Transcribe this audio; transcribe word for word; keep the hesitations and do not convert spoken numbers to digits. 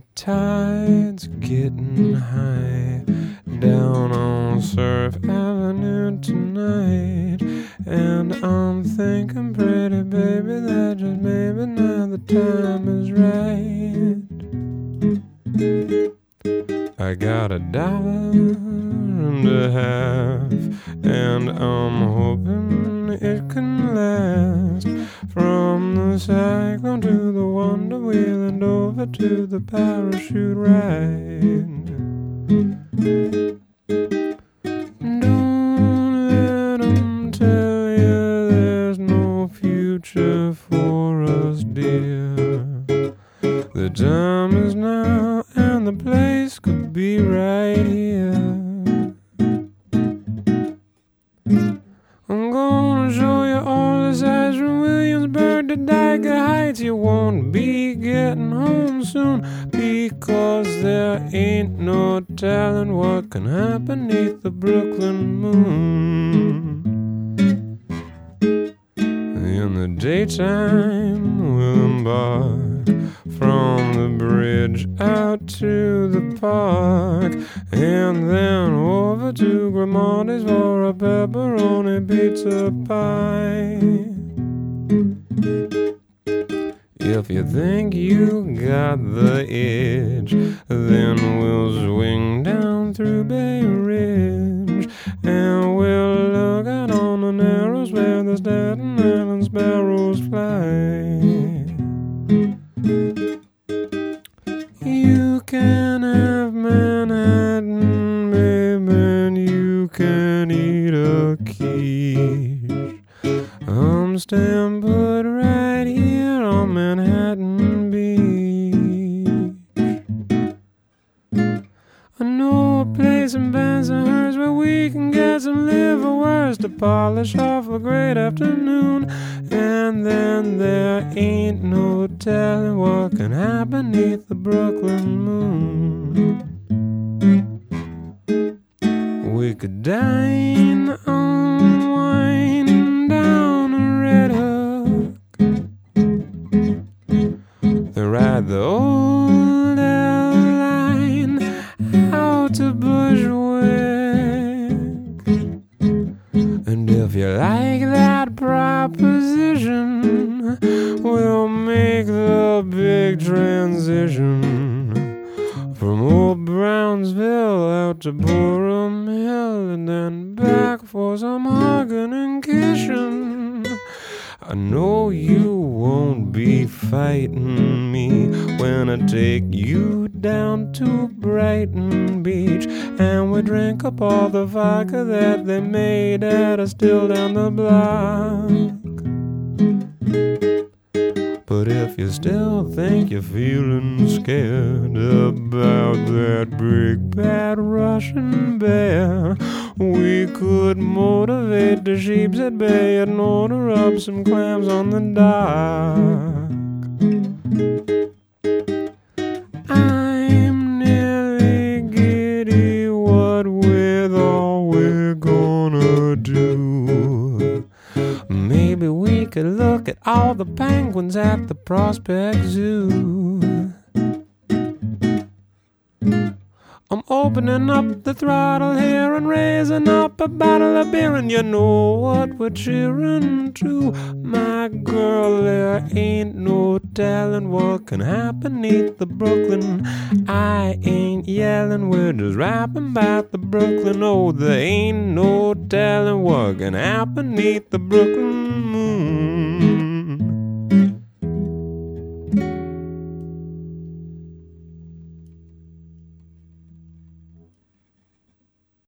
The tide's getting high down on Surf Avenue tonight, and I'm thinking, pretty baby, that just maybe now the time is right. I got a dollar and a half, and I'm hoping it can last. From the cyclone to the Wonder Wheel and over to the parachute ride. Don't let 'em tell you there's no future for us, dear. The time is now and the place could be right here. I'm gonna show you all the sights from Williamsburg to Dyker Heights. You won't be getting home soon, because there ain't no telling what can happen beneath the Brooklyn moon. In the daytime we'll embark from the bridge out to the park, and then over to Grimaldi's for a pepperoni pizza pie. If you think you got the itch, then we'll swing down through Bay Ridge, and we'll look out on the Narrows where the Staten Island sparrows fly. You can have Manhattan, baby, and you can eat a quiche. I'm staying put right here on Manhattan Beach. I know a place in Bensonhurst where we can get some liverwurst to polish off a great afternoon, and then there ain't no telling what can happen beneath the Brooklyn moon. We could dine on wine down a Red Hook, then ride the old L line out to Bushwick. And if you like that proposition, we'll make the big transition from old Brownsville out to Borum Hill, and then back for some hugging and kissing. I know you won't be fighting me when I take you down to Brighton Beach, and we drink up all the vodka that they made at a still down the block. But if you still think you're feeling scared about that big bad Russian bear, we could motivate the sheeps at bay and order up some clams on the dock. I'm nearly giddy, what with all we're gonna do. Maybe we could look at all the penguins at the Prospect Zoo. I'm opening up the throttle here and raising up a bottle of beer, and you know what we're cheering to, my girl. There ain't no telling what can happen beneath the Brooklyn. I ain't yelling, we're just rapping about the Brooklyn. Oh, there ain't no telling what can happen beneath the Brooklyn